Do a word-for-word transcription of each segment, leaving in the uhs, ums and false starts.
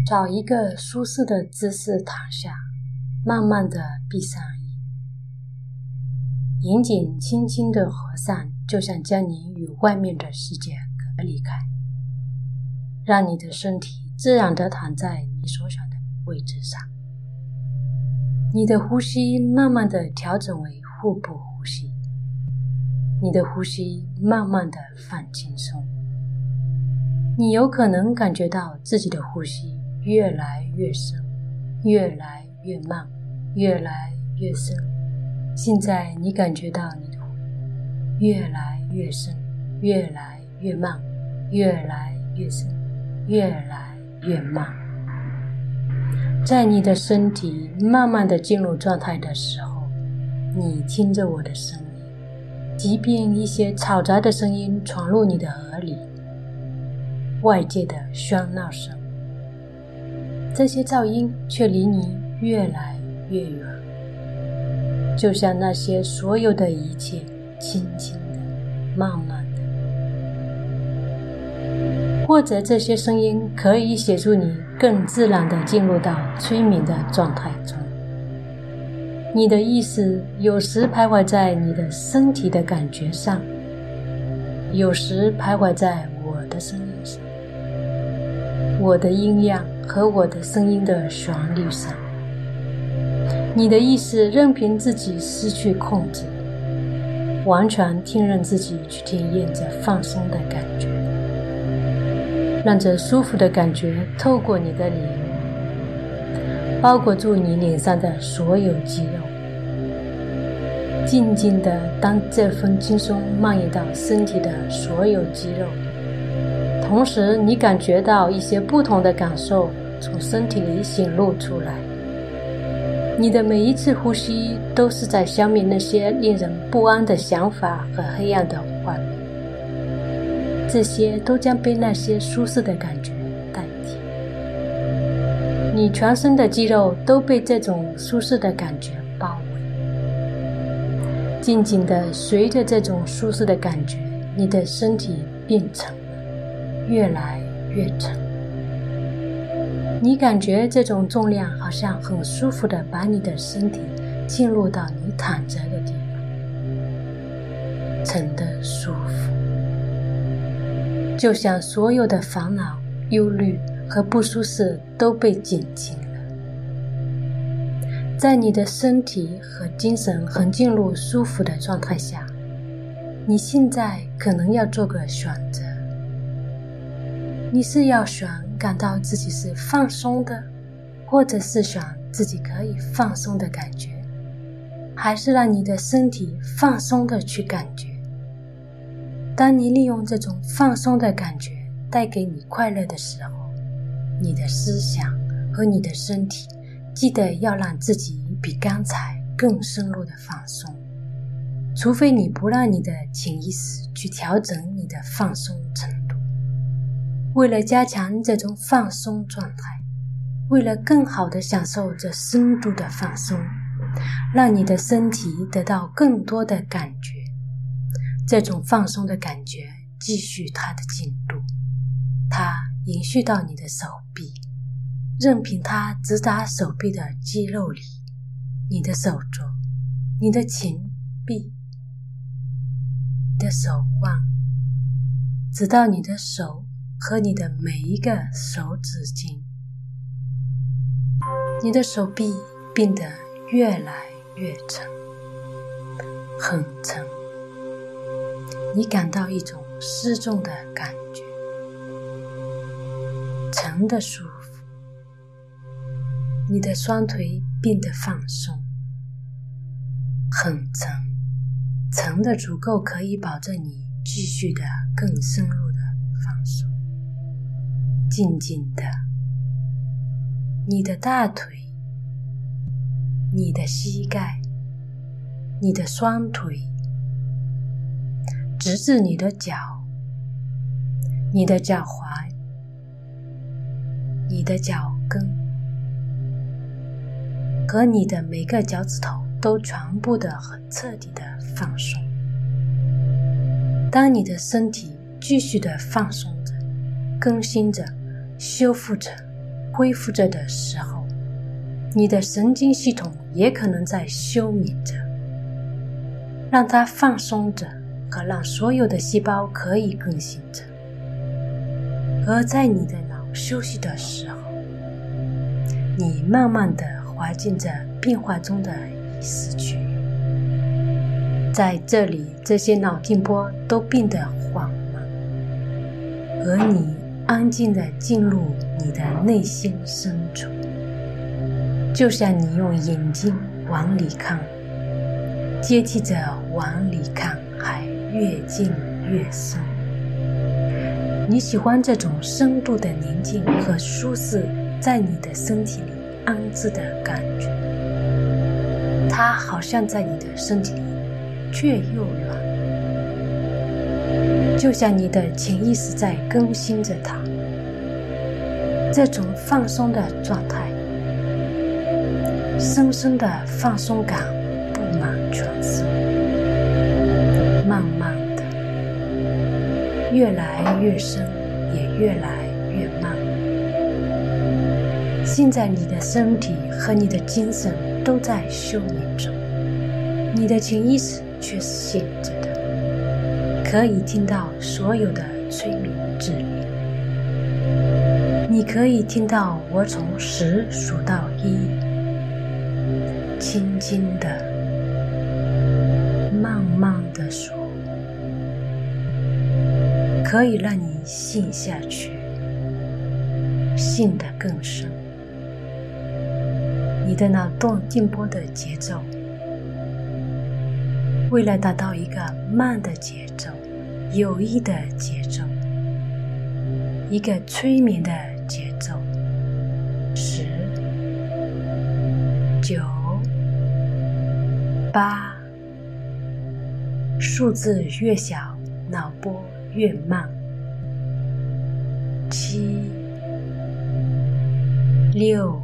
找一个舒适的姿势躺下，慢慢地闭上眼，眼睛轻轻地合上，就像将你与外面的世界隔离开，让你的身体自然地躺在你所想的位置上。你的呼吸慢慢地调整为腹部呼吸，你的呼吸慢慢地放轻松。你有可能感觉到自己的呼吸越来越深，越来越慢，越来越深。现在你感觉到你的呼吸越来越深，越来越慢，越来越深，越来越慢。在你的身体慢慢地进入状态的时候，你听着我的声音，即便一些嘈杂的声音闯入你的耳里，外界的喧闹声，这些噪音却离你越来越远，就像那些所有的一切轻轻的、慢慢的。或者这些声音可以协助你更自然地进入到催眠的状态中。你的意识有时徘徊在你的身体的感觉上，有时徘徊在我的声音上，我的音量和我的声音的旋律上。你的意识任凭自己失去控制，完全听任自己去体验这放松的感觉，让这舒服的感觉透过你的脸，包裹住你脸上的所有肌肉，静静地当这份轻松蔓延到身体的所有肌肉，同时你感觉到一些不同的感受从身体里显露出来。你的每一次呼吸都是在消灭那些令人不安的想法和黑暗的画面，这些都将被那些舒适的感觉代替。你全身的肌肉都被这种舒适的感觉包围，静静地随着这种舒适的感觉，你的身体变沉了，越来越沉。你感觉这种重量好像很舒服地把你的身体进入到你躺着的地方，沉得舒服，就像所有的烦恼、忧虑和不舒适都被减轻了。在你的身体和精神很进入舒服的状态下，你现在可能要做个选择。你是要选感到自己是放松的，或者是选自己可以放松的感觉，还是让你的身体放松的去感觉。当你利用这种放松的感觉带给你快乐的时候，你的思想和你的身体记得要让自己比刚才更深入的放松，除非你不让你的潜意识去调整你的放松程度。为了加强这种放松状态，为了更好地享受这深度的放松，让你的身体得到更多的感觉，这种放松的感觉继续它的进度，它延续到你的手臂，任凭它直达手臂的肌肉里，你的手肘，你的前臂，你的手腕，直到你的手和你的每一个手指尖。你的手臂变得越来越沉，很沉，你感到一种失重的感觉，沉的舒服。你的双腿变得放松，很沉，沉的足够可以保证你继续的更深入的放松。静静的，你的大腿，你的膝盖，你的双腿，直至你的脚，你的脚踝，你的脚跟，和你的每个脚趾头都全部的很彻底的放松。当你的身体继续的放松着，更新着，修复着， 恢复着的时候，你的神经系统也可能在休眠着，让它放松着和让所有的细胞可以更新着。而在你的脑休息的时候，你慢慢地滑进着变化中的意识区域。在这里，这些脑电波都变得缓慢，而你安静地进入你的内心深处，就像你用眼睛往里看，接替着往里看还越进越深。你喜欢这种深度的宁静和舒适在你的身体里安置的感觉，它好像在你的身体里却又软，就像你的潜意识在更新着它。这种放松的状态，深深的放松感布满全身，慢慢的越来越深，也越来越慢。现在你的身体和你的精神都在休眠中，你的潜意识却是醒着的，可以听到所有的催眠指令。你可以听到我从十数到一，轻轻的、慢慢的数，可以让你陷下去，陷得更深。你的脑动电波的节奏，为了达到一个慢的节奏、有益的节奏、一个催眠的节奏，十、九、八，数字越小，脑波越慢。七、六、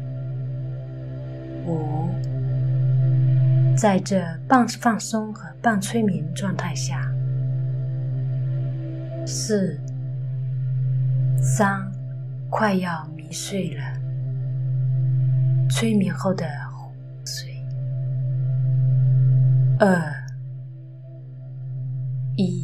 五，在这半放松和半催眠状态下，四、三，快要迷睡了，催眠后的昏睡。二、一。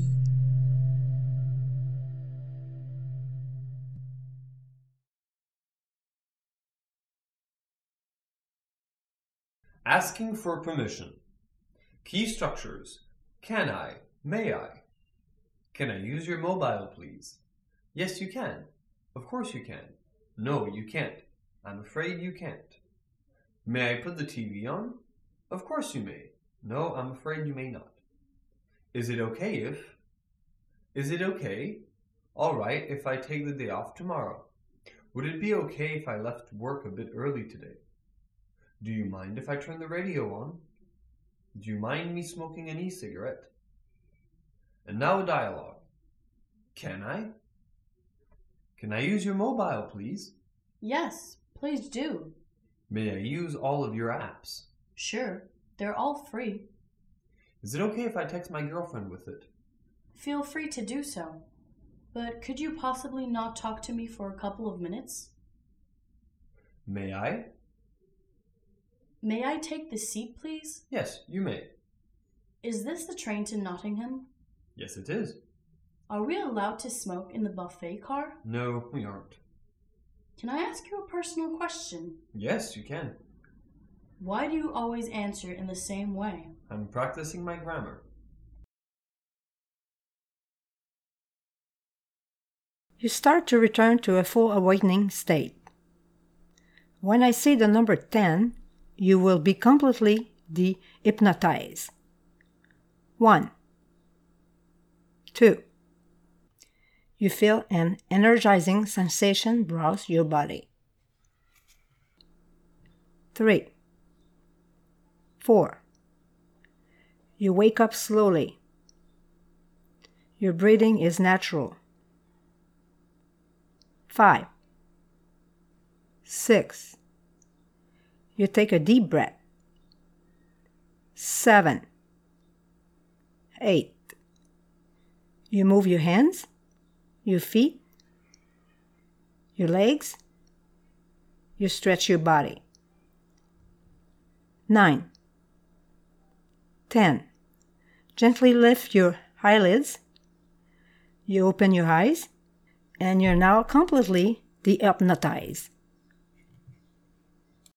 Asking for permission. Key structures. Can I? May I? Can I use your mobile, please? Yes, you can. Of course you can. No, you can't. I'm afraid you can't. May I put the T V on? Of course you may. No, I'm afraid you may not. Is it okay if? Is it okay? All right, if I take the day off tomorrow. Would it be okay if I left work a bit early today? Do you mind if I turn the radio on? Do you mind me smoking an e-cigarette? And now a dialogue. Can I? Can I use your mobile, please? Yes, please do. May I use all of your apps? Sure, they're all free. Is it okay if I text my girlfriend with it? Feel free to do so. But could you possibly not talk to me for a couple of minutes? May I? May I take the seat, please? Yes, you may. Is this the train to Nottingham? Yes, it is. Are we allowed to smoke in the buffet car? No, we aren't. Can I ask you a personal question? Yes, you can. Why do you always answer in the same way? I'm practicing my grammar. You start to return to a full awakening state. When I say the number ten, you will be completely de-hypnotized. One. Two. You feel an energizing sensation browse your body. Three. Four. You wake up slowly. Your breathing is natural. Five. Six. You take a deep breath. Seven. Eight. You move your hands, your feet, your legs, you stretch your body. nine. ten. Gently lift your eyelids. You open your eyes, and you're now completely dehypnotized.